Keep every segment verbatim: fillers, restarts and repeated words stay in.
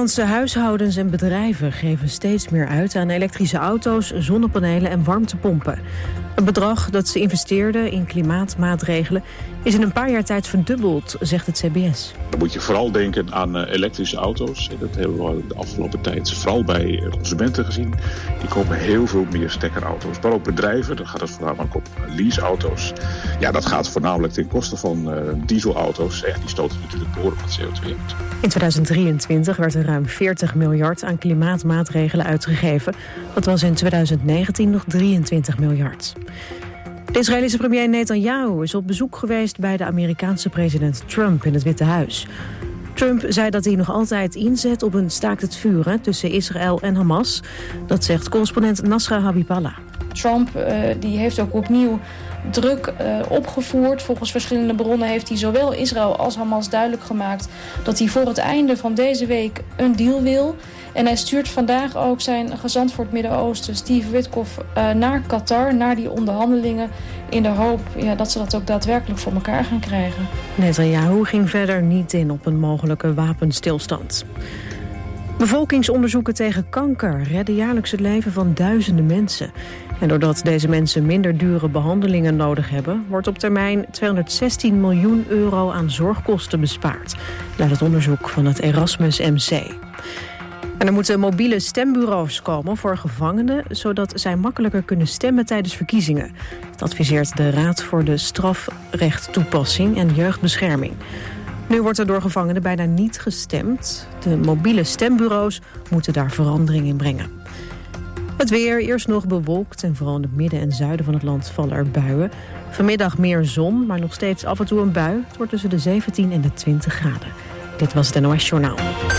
Nederlandse huishoudens en bedrijven geven steeds meer uit aan elektrische auto's, zonnepanelen en warmtepompen. Het bedrag dat ze investeerden in klimaatmaatregelen is in een paar jaar tijd verdubbeld, zegt het C B S. Dan moet je vooral denken aan uh, elektrische auto's. Dat hebben we de afgelopen tijd vooral bij consumenten gezien. Die kopen heel veel meer stekkerauto's. Maar ook bedrijven, dan gaat het voornamelijk op leaseauto's. Ja, dat gaat voornamelijk ten koste van uh, dieselauto's. Echt, die stoten natuurlijk behoorlijk wat C O twee uit. In tweeduizend drieëntwintig werd er ruim veertig miljard aan klimaatmaatregelen uitgegeven. Dat was in tweeduizend negentien nog drieëntwintig miljard. De Israëlische premier Netanyahu is op bezoek geweest bij de Amerikaanse president Trump in het Witte Huis. Trump zei dat hij nog altijd inzet op een staakt het vuren tussen Israël en Hamas. Dat zegt correspondent Nasra Habiballah. Trump uh, die heeft ook opnieuw druk uh, opgevoerd. Volgens verschillende bronnen heeft hij zowel Israël als Hamas duidelijk gemaakt dat hij voor het einde van deze week een deal wil. En hij stuurt vandaag ook zijn gezant voor het Midden-Oosten, Steve Witkoff, uh, naar Qatar, naar die onderhandelingen, in de hoop ja, dat ze dat ook daadwerkelijk voor elkaar gaan krijgen. Netanyahu ging verder niet in op een mogelijke wapenstilstand. Bevolkingsonderzoeken tegen kanker redden jaarlijks het leven van duizenden mensen. En doordat deze mensen minder dure behandelingen nodig hebben, wordt op termijn tweehonderdzestien miljoen euro aan zorgkosten bespaard, luidt het onderzoek van het Erasmus M C. En er moeten mobiele stembureaus komen voor gevangenen, zodat zij makkelijker kunnen stemmen tijdens verkiezingen. Dat adviseert de Raad voor de Strafrechttoepassing en Jeugdbescherming. Nu wordt er door gevangenen bijna niet gestemd. De mobiele stembureaus moeten daar verandering in brengen. Het weer, eerst nog bewolkt en vooral in het midden en zuiden van het land vallen er buien. Vanmiddag meer zon, maar nog steeds af en toe een bui. Het wordt tussen de zeventien en de twintig graden. Dit was het N O S Journaal.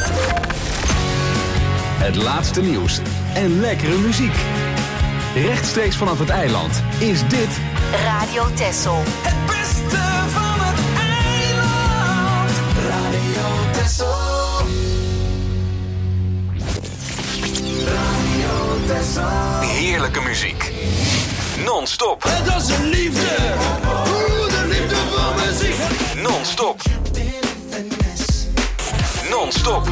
Het laatste nieuws en lekkere muziek. Rechtstreeks vanaf het eiland is dit Radio Texel. Het beste van het eiland. Radio Texel. Radio Texel. heerlijke muziek. Non-stop. Het was een liefde. Oeh, de liefde van muziek. Non-stop. Non-stop.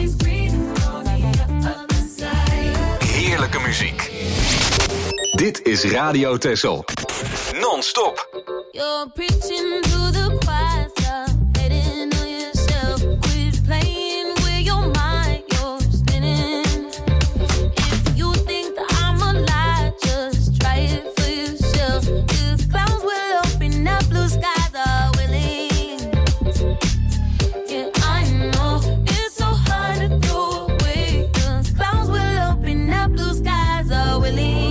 Heerlijke muziek. Dit is Radio Texel. Non-stop. You're preaching to the choir, heading on yourself. Quit playing with your mind, you're spinning. If you think that I'm a lie, just try it for yourself. Cause clouds will open up, blue skies are willing. Yeah, I know it's so hard to throw away. Cause clouds will open up, blue skies are willing.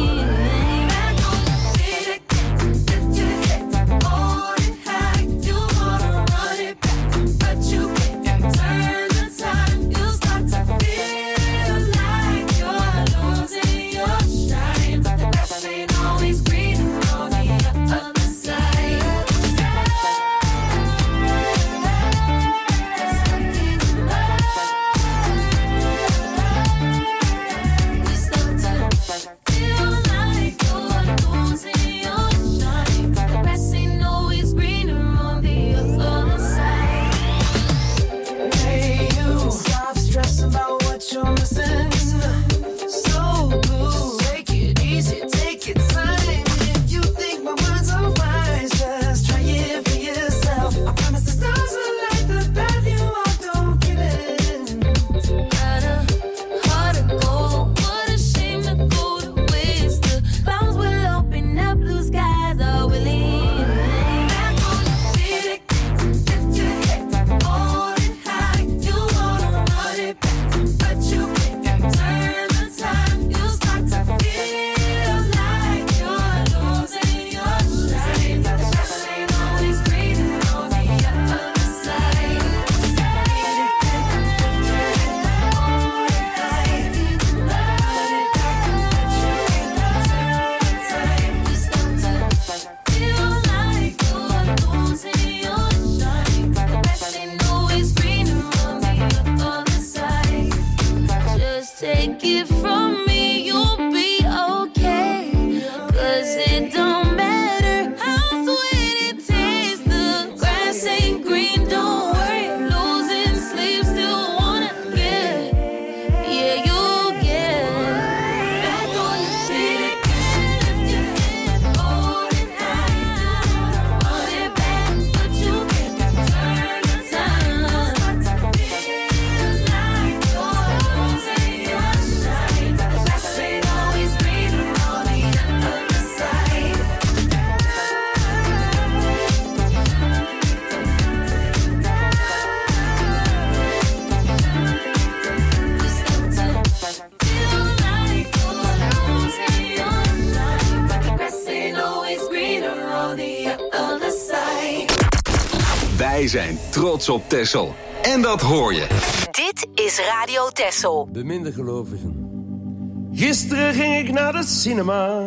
Wij zijn trots op Texel. En dat hoor je. Dit is Radio Texel. Beminde gelovigen. Gisteren ging ik naar de cinema.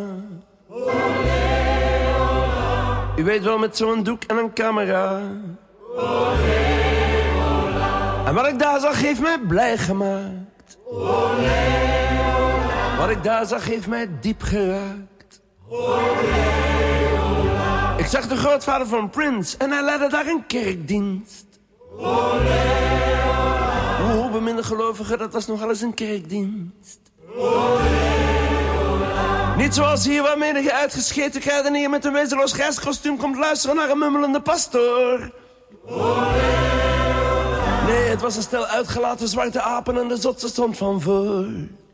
U weet wel, met zo'n doek en een camera. En wat ik daar zag heeft mij blij gemaakt. Wat ik daar zag heeft mij diep geraakt. Ik zag de grootvader van Prince en hij leidde daar een kerkdienst. O, beminde gelovigen, dat was nogal eens een kerkdienst. Niet zoals hier waar menige uitgescheten kruidenier met een wezenloos grijskostuum komt luisteren naar een mummelende pastoor. Nee, het was een stel uitgelaten zwarte apen en de zotse stond van voor.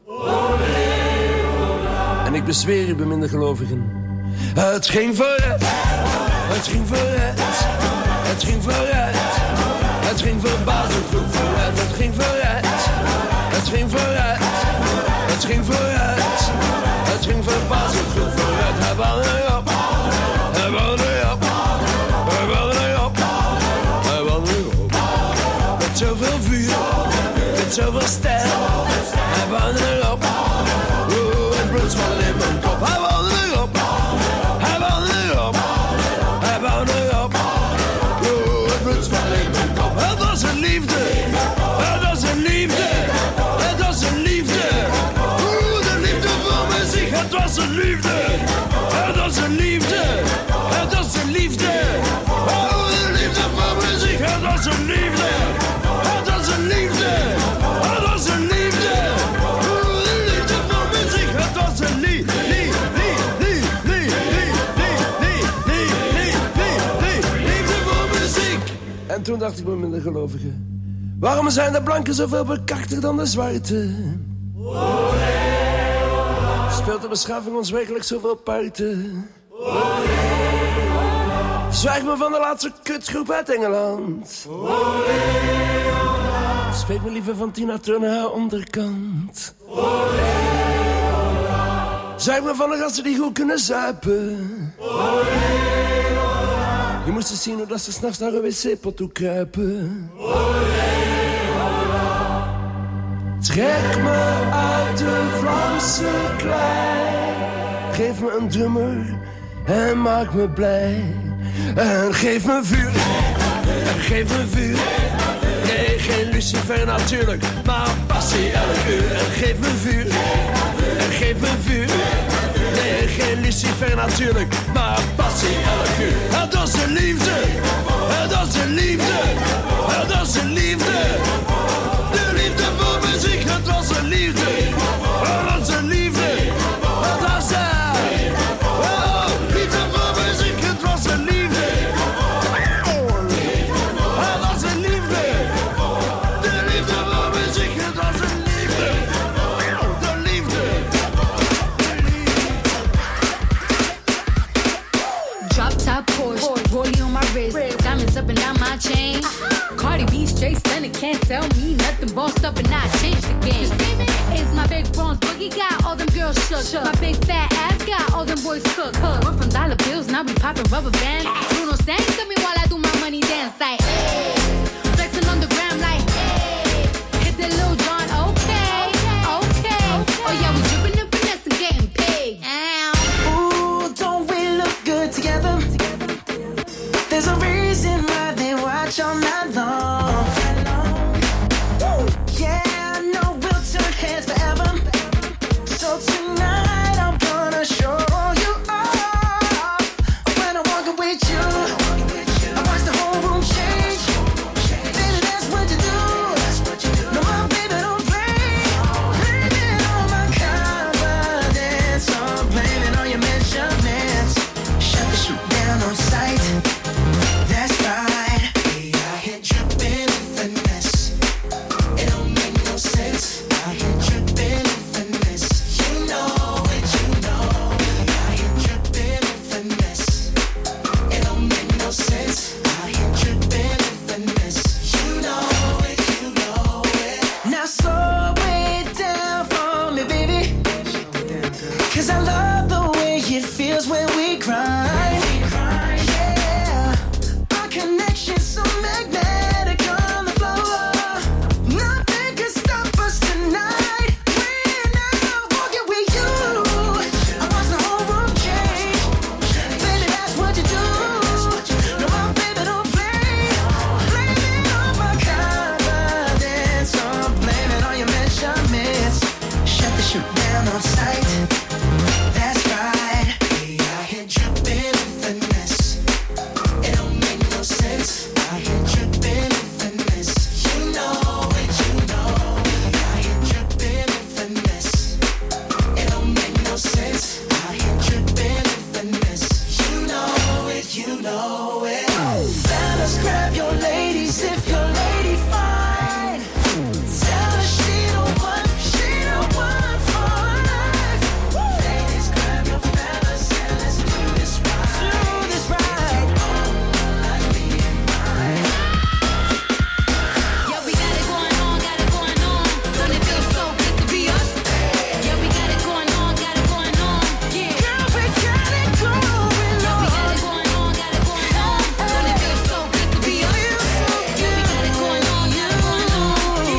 En ik bezweer u, beminde gelovigen, het ging vooruit, het ging vooruit, het ging vooruit, het ging verbazend goed vooruit, het ging vooruit, het ging vooruit, het ging vooruit, het ging verbazend goed vooruit. Hij wou erop, hij wou erop, hij wou erop, hij wou erop. Met zoveel vuur, met zoveel stijl, hij wou erop. Oeh, het bloed zwallen in mijn kop. Hij wou erop, hij wou erop, hij wou erop. Oeh, het bloed zwallen in mijn kop. Het was een liefde, het was een liefde, het was een liefde. Oeh, de liefde voor muziek. Het was een liefde, het was een liefde, het was een liefde. Oeh, de liefde voor muziek. Het was een liefde, het was een liefde, het was een liefde. Oeh, de liefde voor muziek. Het was een liefde, liefde voor muziek. En toen dacht ik me met de gelovigen, waarom zijn de blanken zoveel bekakter dan de zwarte? Speelt de beschaving ons werkelijk zoveel parten? Zwijg me van de laatste kutgroep uit Engeland. Spreek me liever van Tina Turner haar onderkant. Zwijg me van de gasten die goed kunnen zuipen. Je moest eens zien hoe dat ze s'nachts naar een wc-pot toe kruipen. Trek me uit de Vlaamse klei. Geef me een drummer en maak me blij. En geef me vuur, en geef me vuur. Nee, geen Lucifer natuurlijk, maar passie elk uur. En geef me vuur, en geef me vuur. Nee, geen Lucifer natuurlijk, maar passie elk uur. Het was een liefde, het was een liefde, het was een liefde. De liefde voor muziek, het was een liefde, het was een liefde, het was een oh, liefde voor muziek, het was een liefde, het was een liefde, de liefde voor muziek, het was een liefde, de liefde. Drop top Porsche, rollie on my wrist, diamonds up and down my chain. Cardi B straight stunning, can't tell me nothing. Bossed up and I changed the game. It's my big bronze boogie, got all them girls shook. shook. My big fat ass got all them boys cooked. Cook. Went from dollar bills, now we popping rubber bands. Bruno sang to me while I do my money dance like hey. Flexing on the gram like hey. Hit the Lil Jon, okay, okay. Oh yeah, we dripping and finesse and getting paid. Ooh, don't we look good together? There's a reason why they watch all night long. Yeah, I know we'll turn heads forever. So tonight I'm gonna show you off. When I walk with you, I watch the whole room change. shoot down on sight. That's right. We out here dripping in finesse. It don't make no sense. Out here dripping in finesse. You know it, you know. We out here dripping in finesse. It don't make no sense. Out here dripping in finesse. You know it, you know it. Fellas, grab your ladies if your lady fine. Tell her she the one, she the one for life. Ladies, grab your fellas and let's do this right. Do this right. If you all like me and mine. Yeah, we got it going on, got it going on. Don't it feel so good to be us? Yeah, we got it going on, got it going on. Yeah, Girl, we got it going on. yeah, we got it going on, got it going on. Don't it feel so good to be us? Yeah, we got it going on, got it going on.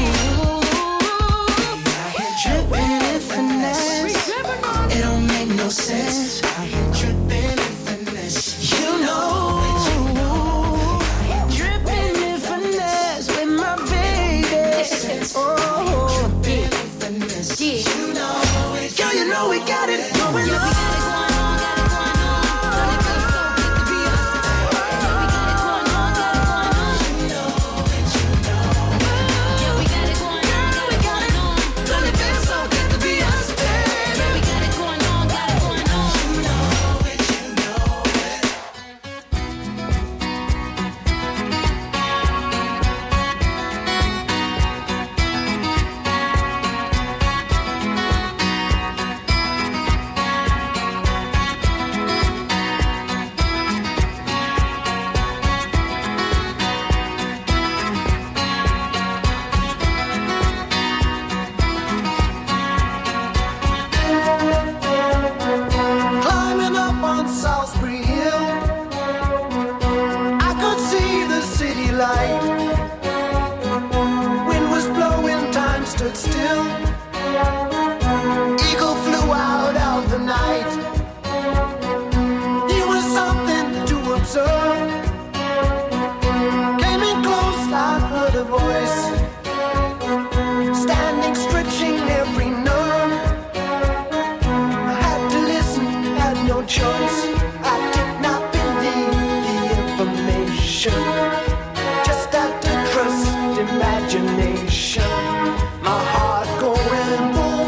Out here dripping in finesse. It don't make no sense. Out here dripping in finesse. You know it, you know it. Dripping in finesse with my baby. Oh, dripping in finesse. You know it. Girl, you know we got it going Yeah, we on. got it going on, got it going on. Don't it feel so good to be us? Yeah, we got it going on, got it going on. Yeah, we got it going on, got it going on. Don't it feel so good to be us? Yeah, we got it going on, got it going on. Climbing up on Salisbury Hill, I could see the city light. Wind was blowing, time stood still. Eagle flew out of the night. It was something to observe. Came in close, I heard a voice, standing, stretching every nerve. I had to listen, had no choice. I did not believe the information. Just had to trust imagination. My heart going boom,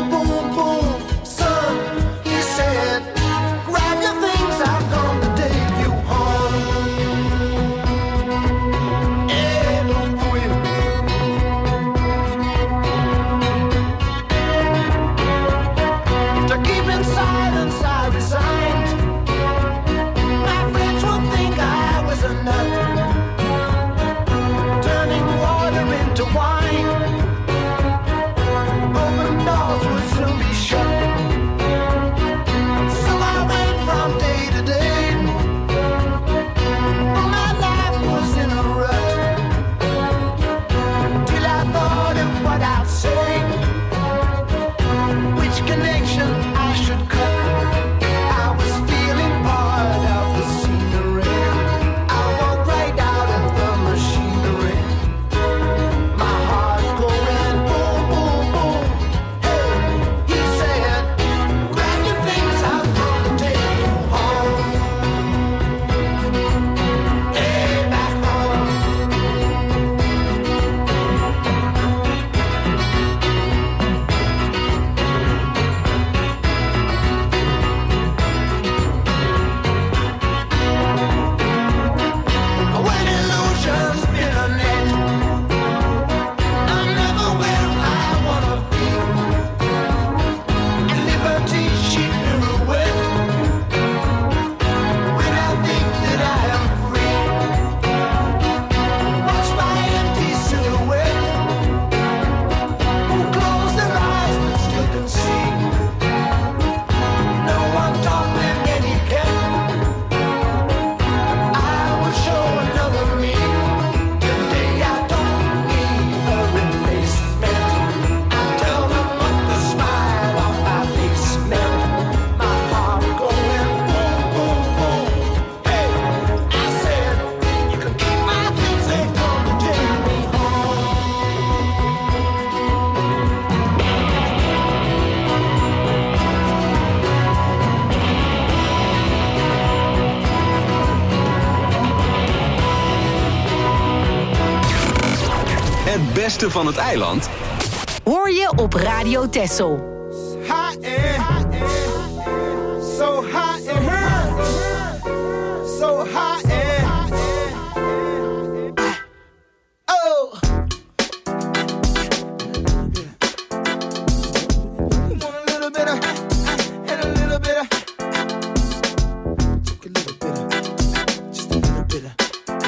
beste van het eiland hoor je op Radio Texel. Hot and so hot and so hot and oh. You want a little bit of and a little bit of, took a little bit of, just a little bit of,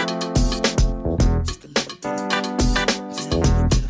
just a little bit of, just a little bit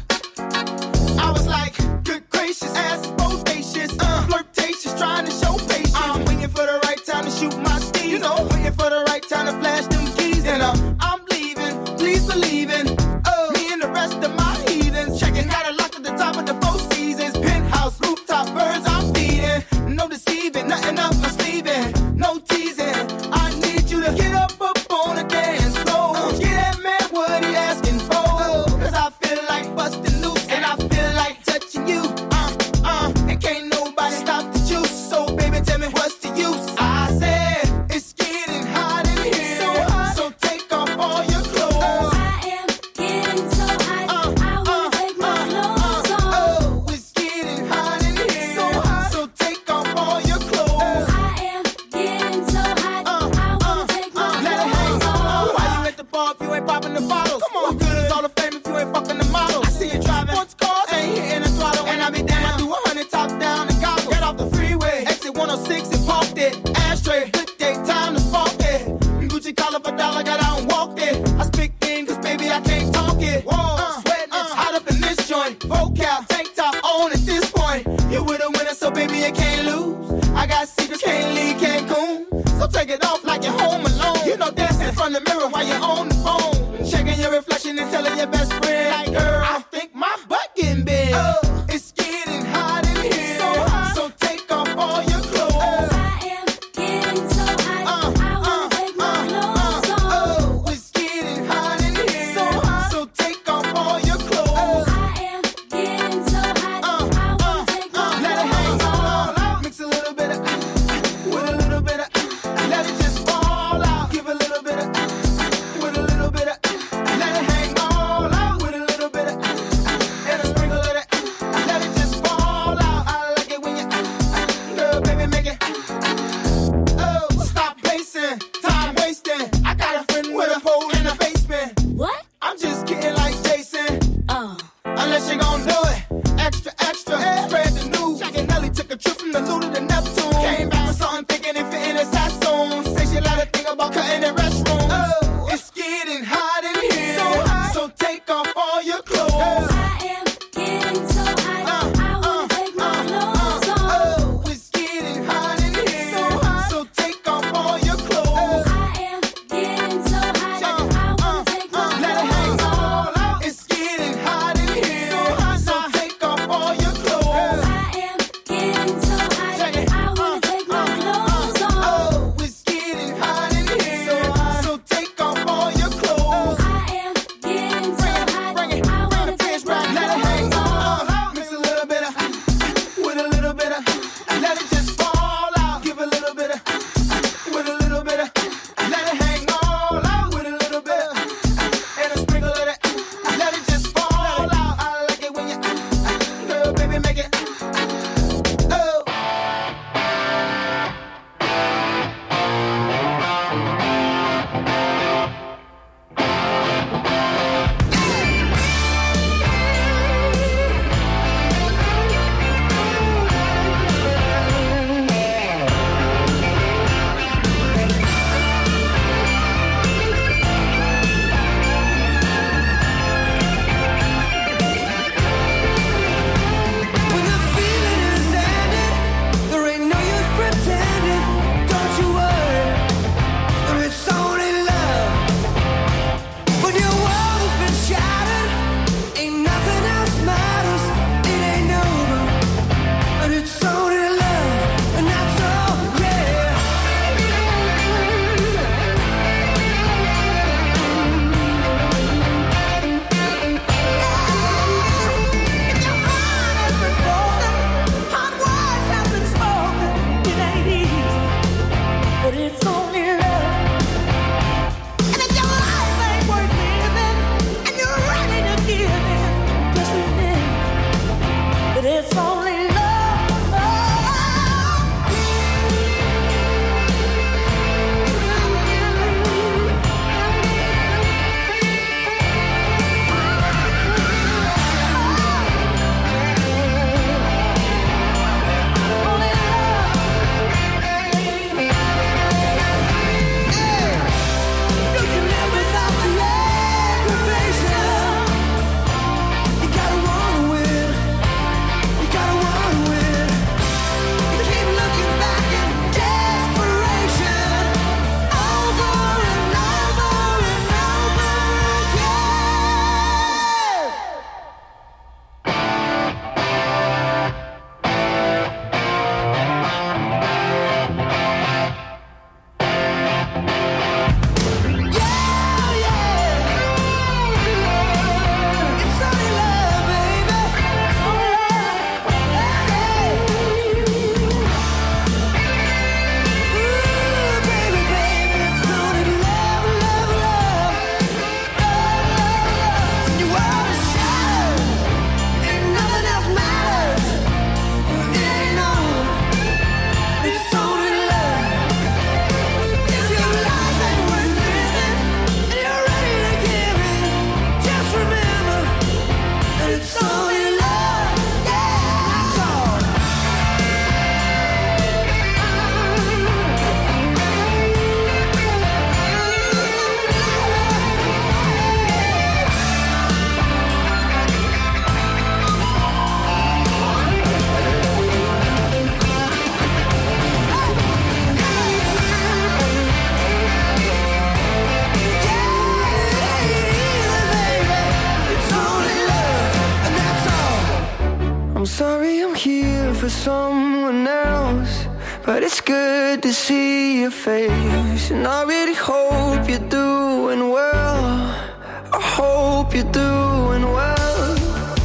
of. I was like, good gracious, ass bodacious, uh, flirtatious, trying to show patience. I'm waiting for the right time to shoot my steez, you know, waiting for the right time to flash them keys, and uh, I'm leaving, please believe in, oh, me and the rest of my heathens, checking out a lock at the top of the Four Seasons, penthouse, rooftop, birds I'm feeding, no deceiving, nothing up my sleeving, no teasing, I need you to get up up on the dance floor, uh, get that man what he asking for, cause I feel like busting loose, and I feel like touching you, uh, uh, and can't nobody stop the juice, so baby tell me what's the use, I said, it's getting hot in here, so, hot. So take off all your clothes, I am getting so hot. Uh, I wanna uh, take my uh, clothes uh, off. oh, it's getting hot in here, so, hot. So take off all your clothes, I am getting so hot. uh, I wanna uh, take my uh, let it hang, clothes off. why you at the bar if you ain't popping the bottles, come on, what good is all the fame if you ain't fucking the models, I see you driving sports cars, ain't hitting the throttle, and I be damn, I do a hundred top down and goggles, get off the freeway, exit one oh six and parked it, ashtray, good day, time to spark it, Gucci collar for dollar, got out and walked it, I speak in cause baby I can't talk it, whoa, uh, sweating, it's hot up in this joint, vocal, tank top on at this point, you with a winner so baby you can't lose, I got secrets, can't leave Cancun, so take it off like you're home alone, you know dancing in front of the mirror while you're on the phone, checking your reflection and telling your best friend, like girl, I think my butt getting big, oh, it's getting hot in here, so hot, so take off all your clothes, I am getting so hot. uh, I wanna uh, take my uh, clothes uh, off. oh, it's getting hot in here, so hot, so take off all your clothes, I am getting so hot. uh, I uh, wanna take my uh, let it hang clothes off. all out, mix a little bit of, with a little bit of, let it just fall out, give a little bit of, with a little bit of, let it hang all out, with a little bit of, and a sprinkle of that, let it just fall out, I like it when you, girl, baby, make it, oh, stop pacing, time wasting, I got a friend with a pole in the basement, What? I'm just kidding like Jason, Oh. unless you gon' do it, extra, extra, spread the news, Jack and Nelly took a trip from the Luda to Neptune, came back with something thinking it fit in a Sassoon, say she like to think about cutting the restroom, oh, it's getting hot in here, so hot, so take off all your clothes, I am getting so hot. I wanna take my clothes off. oh, it's getting hot in here, so hot, so take off all your clothes, I am getting so hot. I wanna take my let it hang clothes off. all out, it's getting hot in here, so hot, so take off all your clothes, I am getting so hot. sorry I'm here for someone else, but it's good to see your face. And I really hope you're doing well. I hope you're doing well.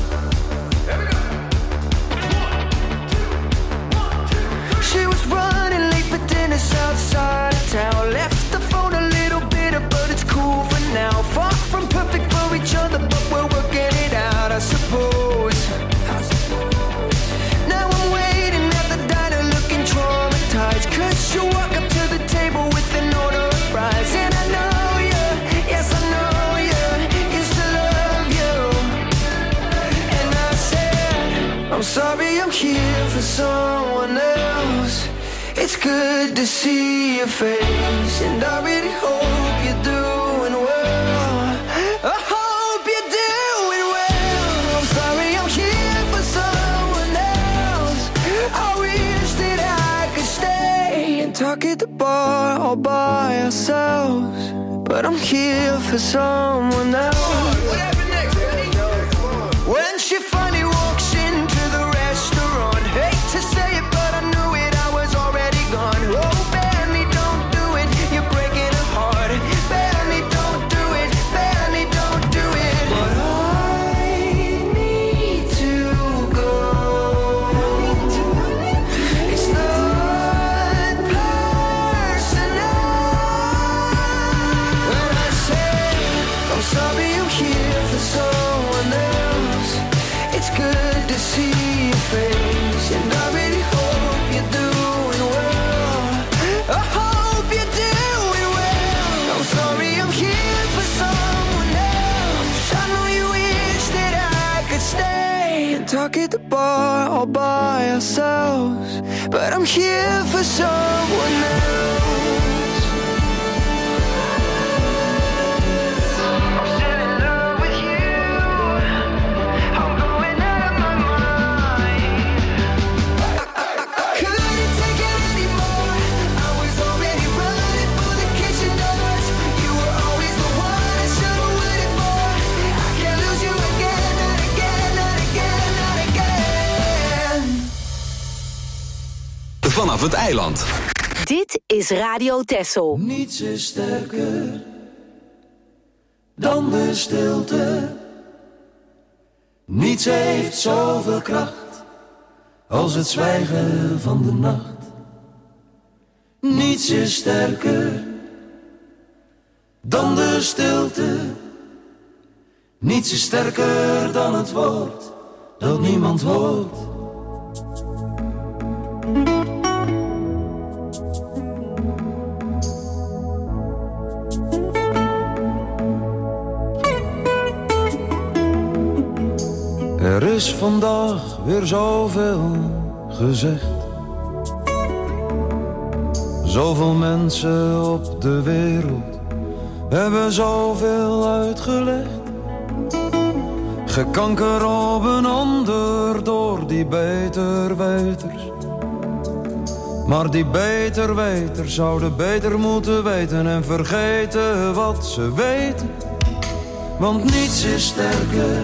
She was running late for dinner outside of town. Left the phone a little bitter, but it's cool for now. Far from perfect for each other, but we're working it out, I suppose. Now I'm waiting at the diner looking traumatized, cause you walk up to the table with an order of fries. And I know you, yes I know you, used to love you. And I said, I'm sorry I'm here for someone else. It's good to see your face, and I really hope you're doing well. I hope you're doing well. I'm sorry I'm here for someone else. I wish that I could stay and talk at the bar all by ourselves, but I'm here for someone else. When she finally walks into the restaurant, hate to say it, but I knew it, I was already gone. Oh, Benny, don't do it, you're breaking her heart. Benny, don't do it, Benny, don't do it. But I need to go. It's not personal. When I say I'm sorry I'm here for someone else, it's good to see your face, and I really hope you're doing well. I hope you're doing well. I'm sorry I'm here for someone else. I know you wish that I could stay and talk at the bar all by ourselves, but I'm here for someone else. I'm still in love with you. I'm going out of my mind. Couldn't take it anymore. I was already running for the kitchen doors. You were always the one I should've waited for. I can't lose you again, not again, not again, not again. Vanaf het eiland. Dit is Radio Texel. Niets is sterker dan de stilte. Niets heeft zoveel kracht als het zwijgen van de nacht. Niets is sterker dan de stilte. Niets is sterker dan het woord dat niemand hoort. Er is vandaag weer zoveel gezegd. Zoveel mensen op de wereld hebben zoveel uitgelegd. Gekanker op een ander door die beterweters. Maar die beterweters zouden beter moeten weten en vergeten wat ze weten. Want niets is sterker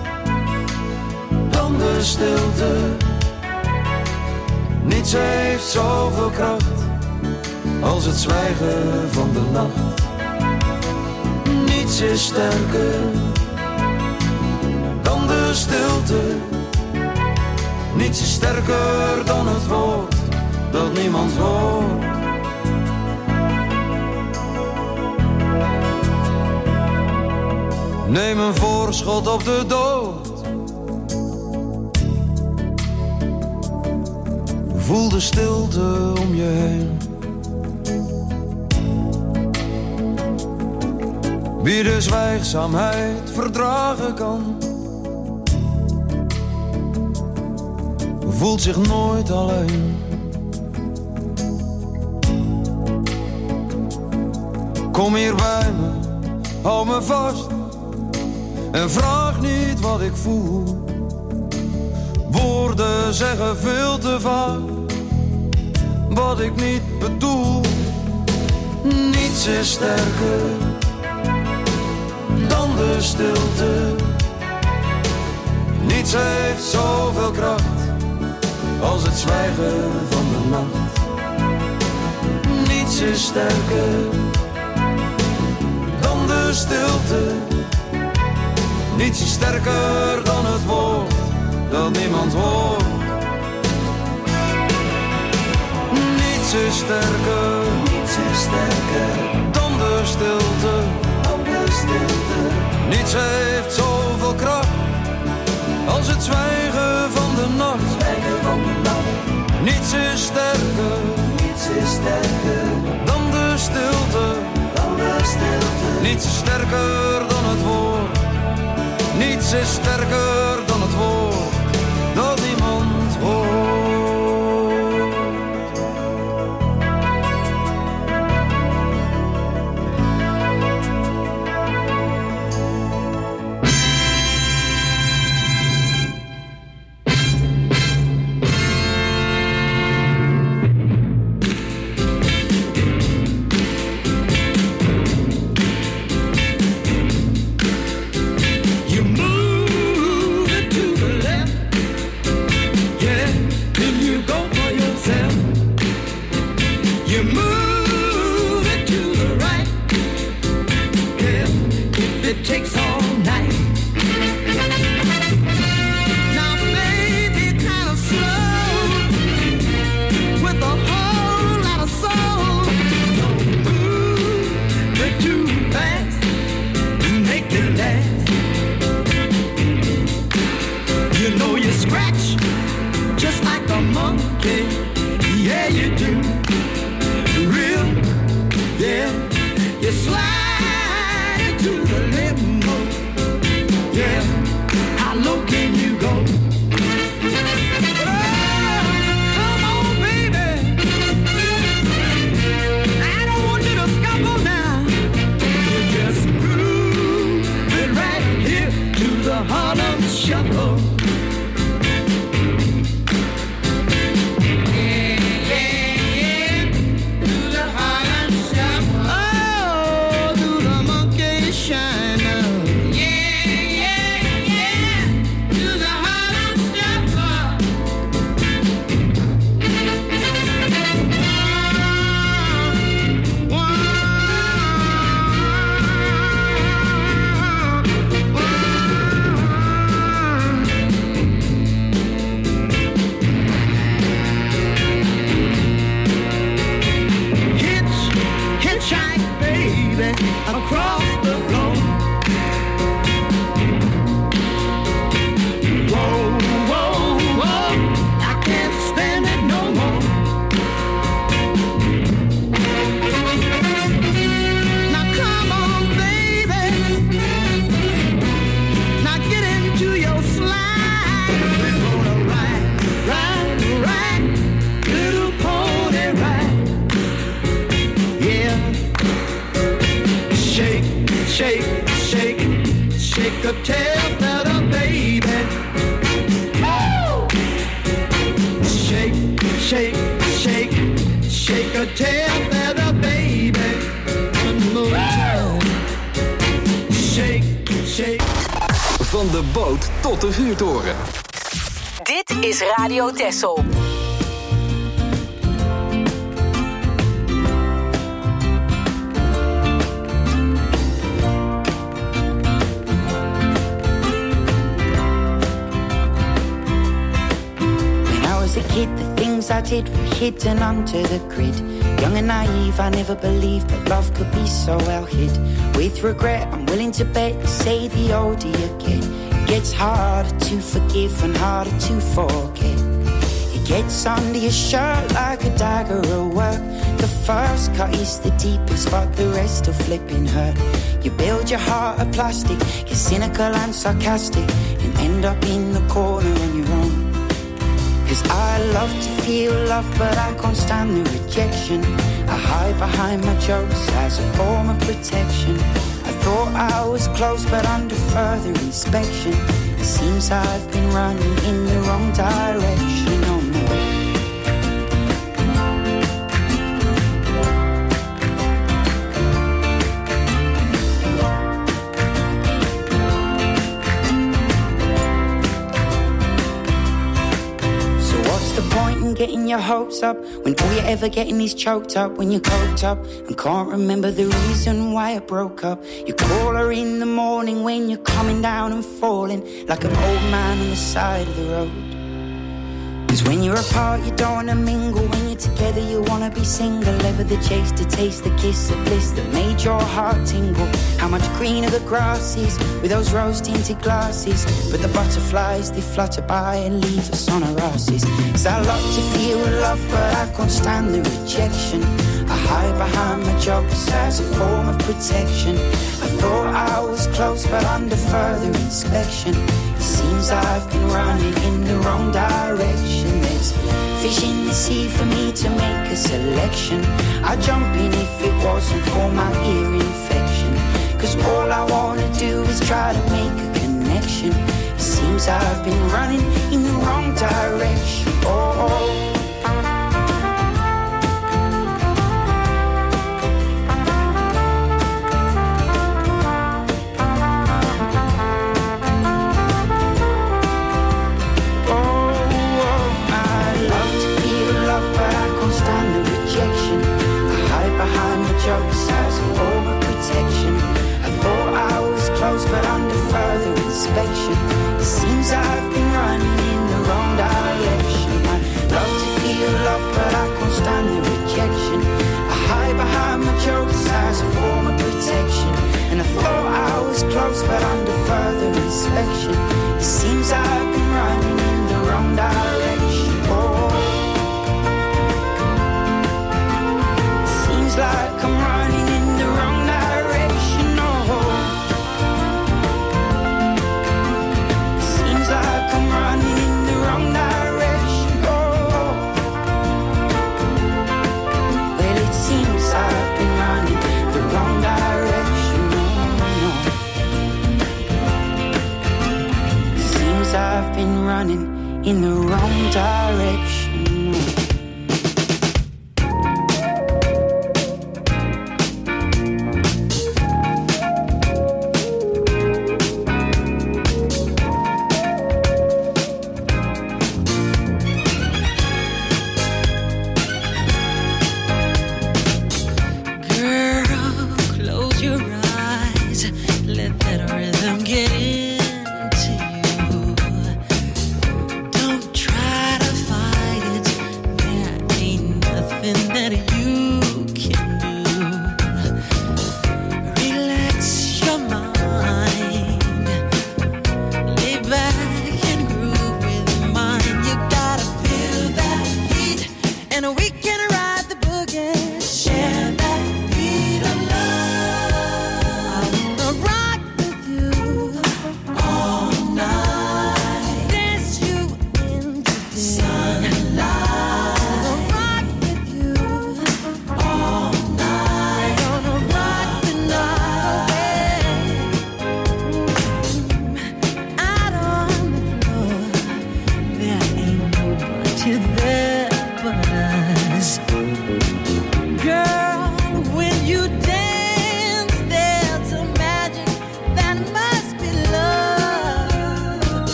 dan de stilte. Niets heeft zoveel kracht als het zwijgen van de nacht. Niets is sterker dan de stilte. Niets is sterker dan het woord dat niemand hoort. Neem een voorschot op de dood. Voel de stilte om je heen. Wie de zwijgzaamheid verdragen kan, voelt zich nooit alleen. Kom hier bij me, hou me vast en vraag niet wat ik voel. Woorden zeggen veel te vaak wat ik niet bedoel. Niets is sterker dan de stilte. Niets heeft zoveel kracht het zwijgen van de nacht. Niets is sterker dan de stilte. Niets is sterker dan het woord dat niemand hoort. Niets is sterker, niets is sterker dan de stilte, dan de stilte. Niets heeft zoveel kracht als het zwijgen van de nacht. Zwijgen van de nacht. Niets is sterker, niets is sterker dan de stilte, dan de stilte. Niets is sterker dan het woord. Niets is sterker dan het woord dat niemand hoort. Van de boot tot de vuurtoren. Dit is Radio Texel. Kid, the things I did were hidden under the grid. Young and naive, I never believed that love could be so well hid. With regret, I'm willing to bet, say the older you get, it gets harder to forgive and harder to forget. It gets under your shirt like a dagger at work. The first cut is the deepest, but the rest are flipping hurt. You build your heart of plastic, get cynical and sarcastic, and end up in the corner on your own. Cause I love to feel love, but I can't stand the rejection. I hide behind my jokes as a form of protection. I thought I was close, but under further inspection, it seems I've been running in the wrong direction. Oh no. the point in getting your hopes up when all you're ever getting is choked up? When you're coked up and can't remember the reason why it broke up. You call her in the morning when you're coming down and falling like an old man on the side of the road. Cause when you're apart you don't wanna mingle. When you're together you wanna be single. Ever the chase to taste the kiss of bliss that made your heart tingle. How much greener the grass is with those rose tinted glasses. But the butterflies they flutter by and leave us on our asses. Cause I love to feel love but I can't stand the rejection. I hide behind my jokes as a form of protection. I thought I was close but under further inspection it seems I've been running in the wrong direction. There's fish in the sea for me to make a selection. I'd jump in if it wasn't for my ear infection. Cause all I wanna do is try to make a connection. It seems I've been running in the wrong direction. Oh, oh. Jokes as a form of protection. I thought I was close but under further inspection it seems I've been running in the wrong direction. I love to feel love but I can't stand the rejection. I hide behind my jokes as a form of protection. And I thought I was close but under further inspection it seems I've been running in the wrong direction. Oh, seems like I'm running in the wrong direction. Oh, seems like I'm running in the wrong direction. Oh, well it seems I've been running the wrong direction. Oh, no. Seems I've been running in the wrong direction.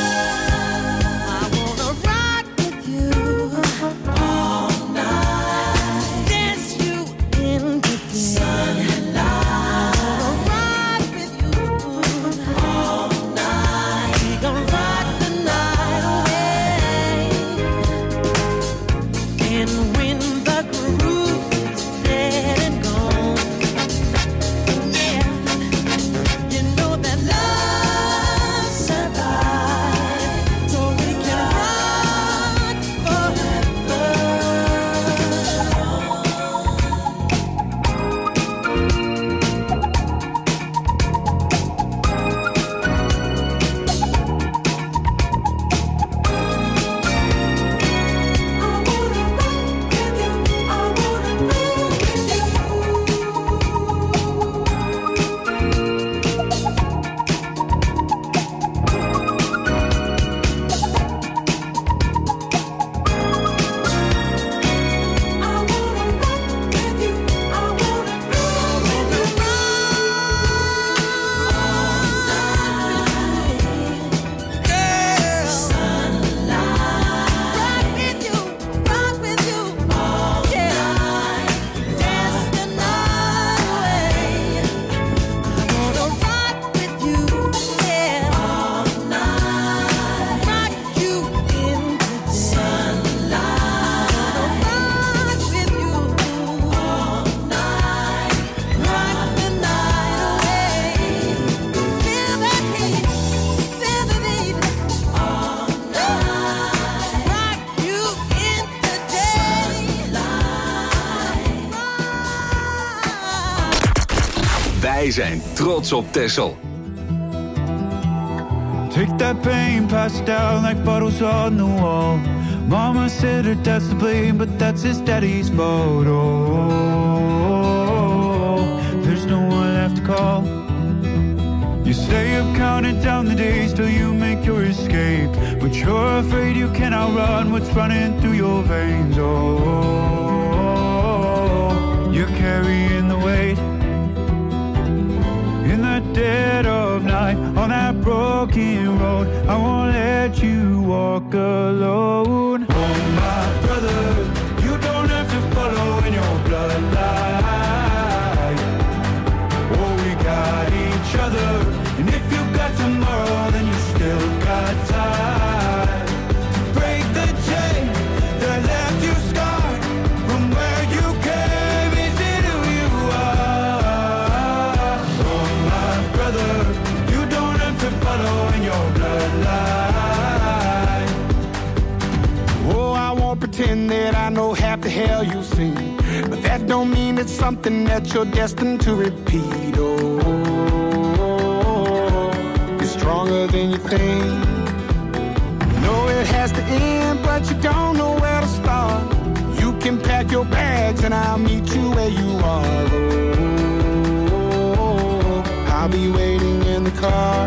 All night. Wij zijn trots op Texel. Take that pain, pass it down like bottles on the wall. Mama said her dad's to blame, but that's his daddy's fault. Oh, there's no one left to call. You stay up counting down the days till you make your escape, but you're afraid you cannot run what's running through your veins. Oh, you're carrying the weight in the dead of night on that broken road. I won't let you walk alone. Oh my brother, you don't have to follow in your bloodline. Oh, we got each other, and if you got tomorrow, then you still got time to break the chain that left you scarred from where you came into who you are. Oh my brother, you don't have to follow in your bloodline. Oh, I won't pretend that I know half the hell you've seen, but that don't mean it's something that you're destined to repeat. Oh, you're stronger than you think. You know it has to end, but you don't know where to start. You can pack your bags and I'll meet you where you are. Oh, I'll be waiting in the car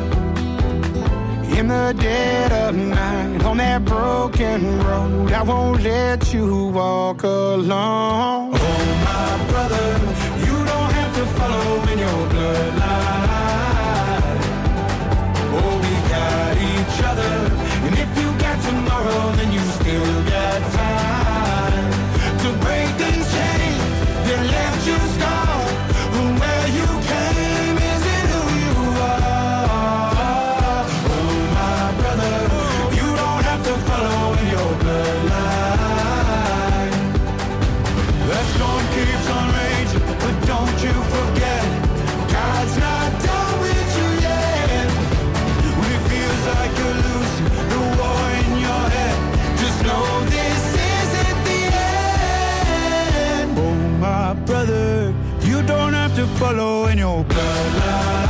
in the dead of night on that broken road. I won't let you walk alone. Oh my brother, you don't have to follow in your bloodline. Oh, we got each other, and if you got tomorrow, then you still got time to break these chains that left you scarred from where you came. Is it who you are? Oh my brother, you don't have to follow in your bloodline. That storm keeps on raging, but don't you forget, God's not done with you yet. When it feels like you're losing the war in your head, just know this isn't the end. Oh my brother, you don't have to follow in your bloodline.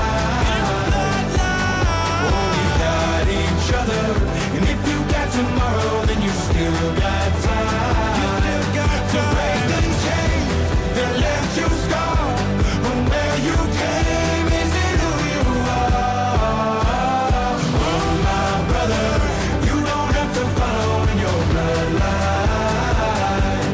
Oh, we got each other, and if you got tomorrow, then you still got time. You still got to break the chain that left you scarred from where you came. Is it who you are? Oh my brother, you don't have to follow in your bloodline.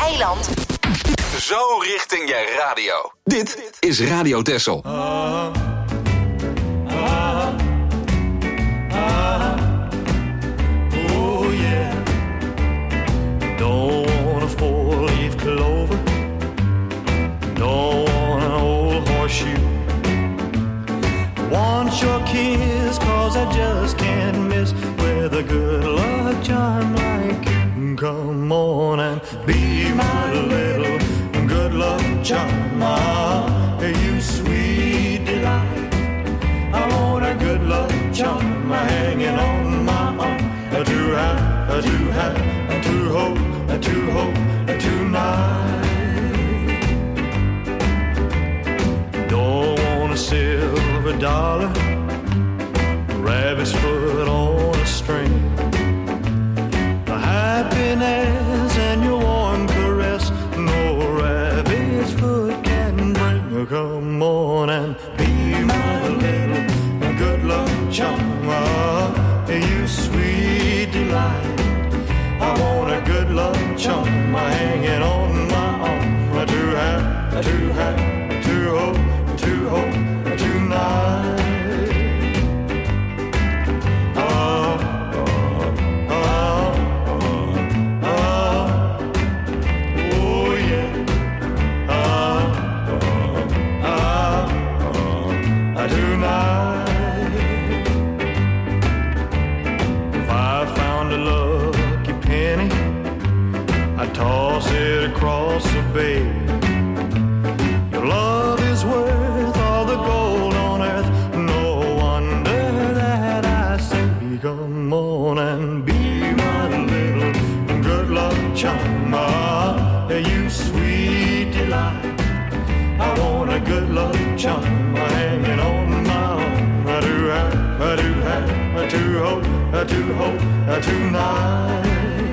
eiland. Zo richting je radio. Dit is Radio Texel. Ah, ah, ah, oh yeah. Don't want a four-leaf clover. Don't want an old horseshoe. Want your kiss, cause I just can't miss with a good luck charm like you. Come on and be my little good luck charm. Ah, you sweet delight. I want a good luck charm hanging on my arm. To have, to have, to hold, to hold tonight. Don't want a silver dollar, rabbit's foot on a string. Happiness and your warm caress, no rabbit's foot can bring. Come on and be my little good luck charm. Ah, you sweet delight. I want a good luck charm hanging on my arm. To have, to have, to hold, to hold tonight. Toss it across the bay. Your love is worth all the gold on earth. No wonder that I say, come on and be my little good luck charm. Ah, you sweet delight. I want a good luck charm hanging on my arm. I do have, I do have, I do hope, I do hope tonight.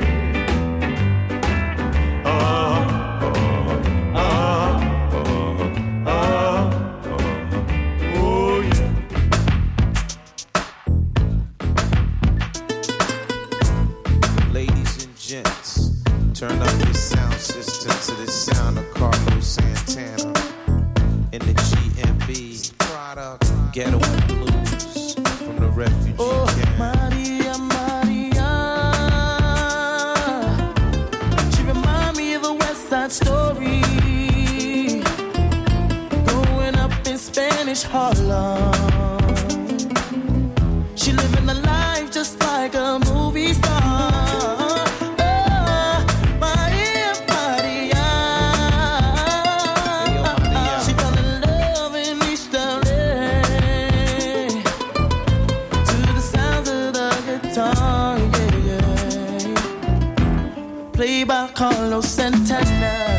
Turn up your sound system to the sound of Carlos Santana in the G M B product Ghetto Blues from the refugee oh, camp. Maria, Maria, she remind me of a West Side Story, growing up in Spanish Harlem. She living a life just like a movie star. Played by Carlos Santana.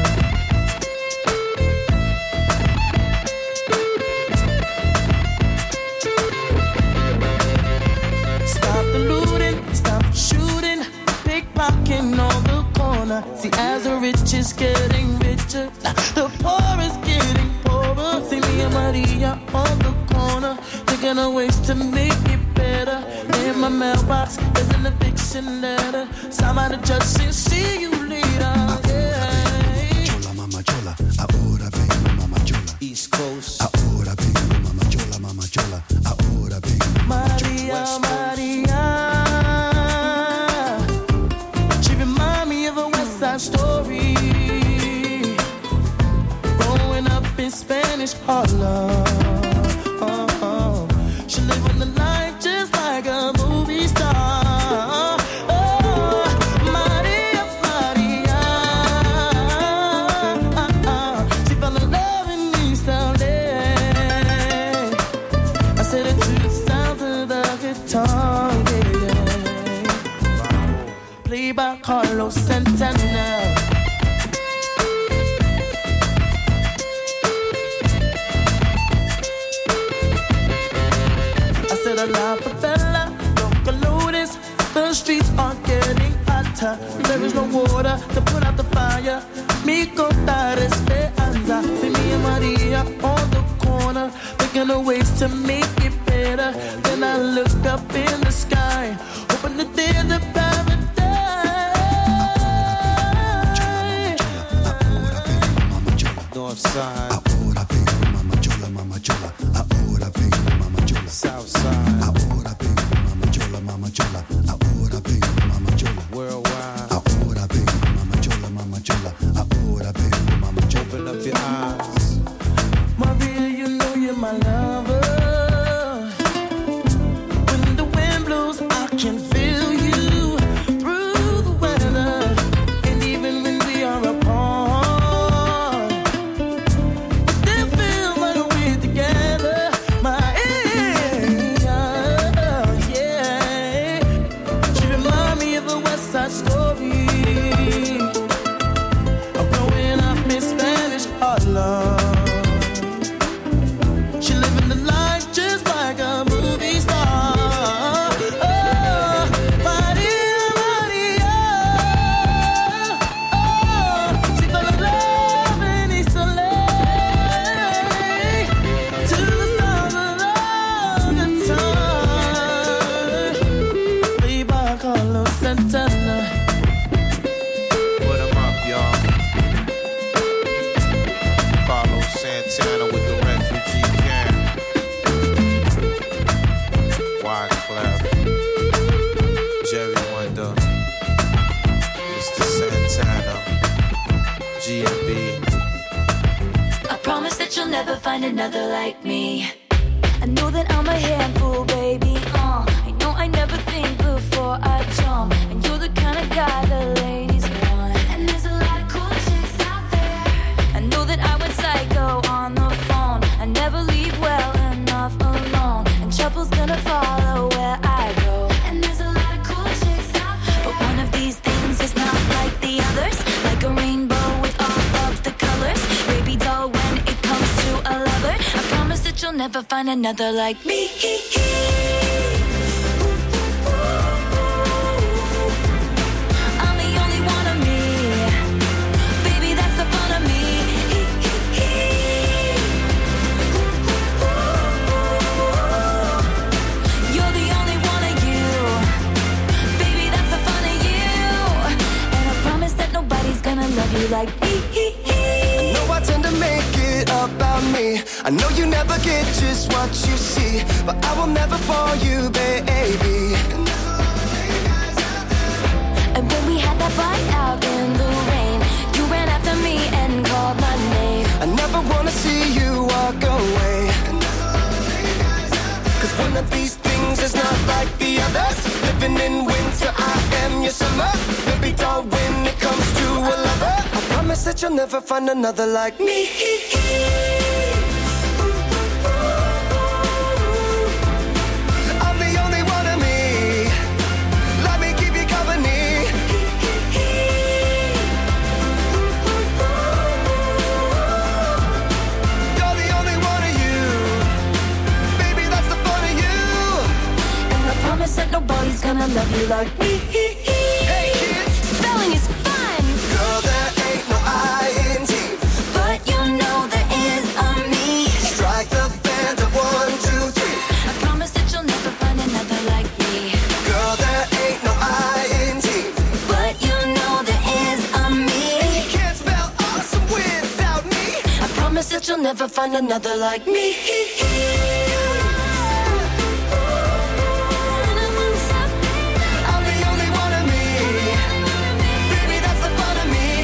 Stop the looting, stop the shooting, pickpocketing on the corner. See, as the rich is getting richer, the poor is getting poorer. See me and Maria on the corner, thinking of ways to make it better. In my mailbox, there's an eviction letter. Somebody just said, see you later. Yeah. Chola, mama chola, ahora vengo, mama chola. East Coast. Ahora vengo, mama chola, mama chola. Ahora vengo, mama chola. Maria, Maria. She remind me of a West Side Story, growing up in Spanish Harlem. Oh, oh. She living the life just like a movie star. Oh, Maria, Maria. She fell in love in East L A. I said it to the sound of the guitar, yeah, yeah. Played by Carlos Santana. La favela, local lotus, the streets are getting hotter. There is no water to put out the fire. Mi contar esperanza. See me and Maria on the corner, thinking of ways to make it better. Then I look up in the sky, hoping that there's a paradise. to Santana, G M B. I promise that you'll never find another like me. I know that I'm a handful, baby. Uh, I know I never think before I jump, and you're the kind of guy the ladies want. And there's a lot of cool chicks out there. I know that I went psycho on the phone. I never leave well enough alone, and trouble's gonna follow where I go. And there's a lot of cool chicks out there, but one of these things is not like the others. Like a rainbow with all of the colors. Baby doll, when it comes to a lover, I promise that you'll never find another like me. I'm the only one of me. Baby, that's the fun of me. You're the only one of you. Baby, that's the fun of you. And I promise that nobody's gonna love you like me. I know I tend to make it about me. I know you never get just what you see, but I will never bore you, baby. And when we had that fight out in the rain, you ran after me and called my name. I never wanna see you walk away, cause one of these things is not like the others. Living in winter, I am your summer. Baby doll, when it comes to a lover, I promise that you'll never find another like me. I'm the only one of me. Let me keep you company. You're the only one of you. Baby, that's the fun of you. And I promise that nobody's gonna love you like me. Hey kids, spelling is fun. Girl, there ain't no I in T, but you know there is a me. Strike the band of one, two, three. I promise that you'll never find another like me. Girl, there ain't no I in T, but you know there is a me. And you can't spell awesome without me. I promise that you'll never find another like me. I'm the only one of me. Baby, that's the fun of me.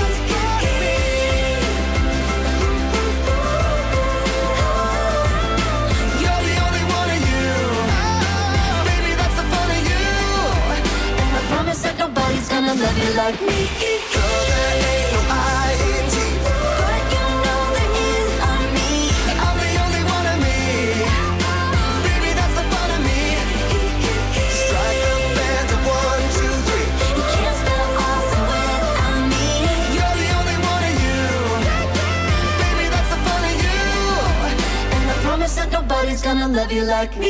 You're the only one of you. Baby, that's the fun of you. And I promise that nobody's gonna love you like me. Girl, there ain't no I in T, but you know there is a me. I'm the only one of me. Baby, that's the fun of me. Strike the band of one, two, three. You can't spell awesome without me. You're the only one of you. Baby, that's the fun of you. And I promise that nobody's gonna love you like me.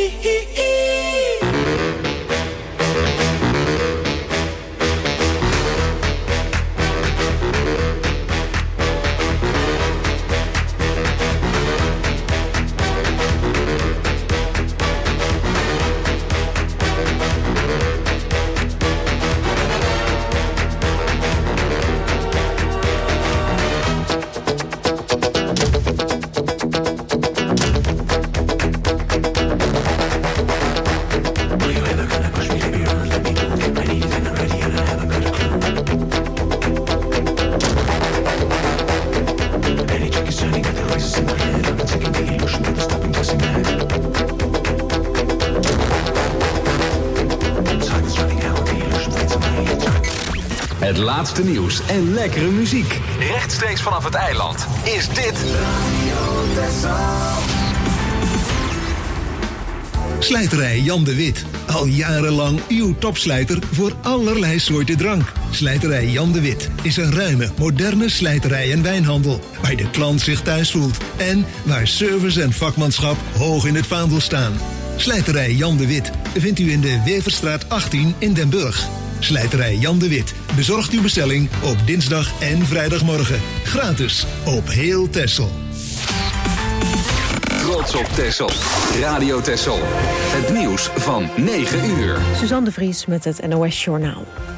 Het laatste nieuws en lekkere muziek. Rechtstreeks vanaf het eiland is dit... Slijterij Jan de Wit. Al jarenlang uw topslijter voor allerlei soorten drank. Slijterij Jan de Wit is een ruime, moderne slijterij en wijnhandel, waar de klant zich thuis voelt en waar service en vakmanschap hoog in het vaandel staan. Slijterij Jan de Wit vindt u in de Weverstraat achttien in Den Burg. Slijterij Jan de Wit bezorgt uw bestelling op dinsdag en vrijdagmorgen. Gratis op heel Texel. Trots op Texel. Radio Texel. Het nieuws van negen uur. Suzanne de Vries met het N O S Journaal.